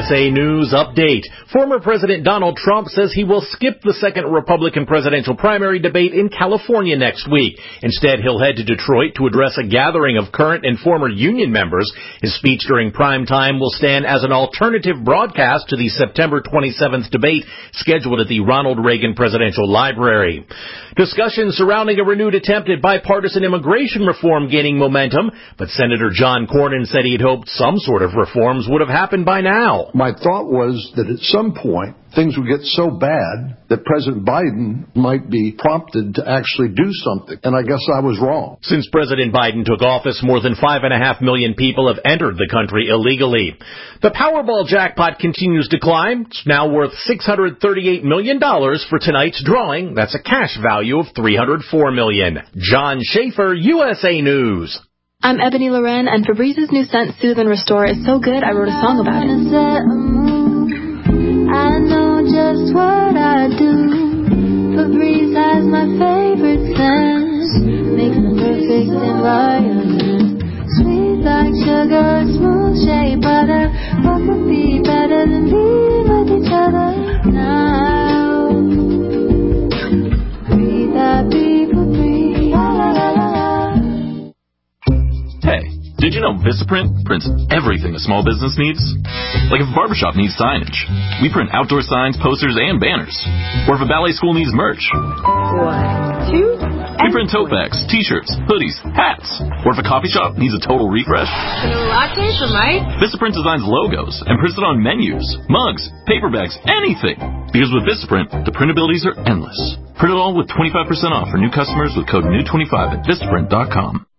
USA News Update. Former President Donald Trump says he will skip the second Republican presidential primary debate in California next week. Instead, he'll head to Detroit to address a gathering of current and former union members. His speech during prime time will stand as an alternative broadcast to the September 27th debate scheduled at the Ronald Reagan Presidential Library. Discussions surrounding a renewed attempt at bipartisan immigration reform gaining momentum, but Senator John Cornyn said he'd hoped some sort of reforms would have happened by now. My thought was that at some point, things would get so bad that President Biden might be prompted to actually do something. And I guess I was wrong. Since President Biden took office, more than 5.5 million people have entered the country illegally. The Powerball jackpot continues to climb. It's now worth $638 million for tonight's drawing. That's a cash value of $304 million. John Schaefer, USA News. I'm Ebony Loren, and Febrez's new scent, Soothe and Restore, is so good I wrote a song about it. I know just what I do. Febreze has my favorite scent. Makes the perfect environment. Sweet like sugar, smooth shea butter. What could be better than being with each other now? Breathe happy, Febreze. La la la la. Hey, did you know Vistaprint prints everything a small business needs? Like if a barbershop needs signage, we print outdoor signs, posters, and banners. Or if a ballet school needs merch. 1, 2, we print tote bags, t-shirts, hoodies, hats. Or if a coffee shop needs a total refresh. A latte for Mike? Vistaprint designs logos and prints it on menus, mugs, paper bags, anything. Because with Vistaprint, the printabilities are endless. Print it all with 25% off for new customers with code NEW25 at Vistaprint.com.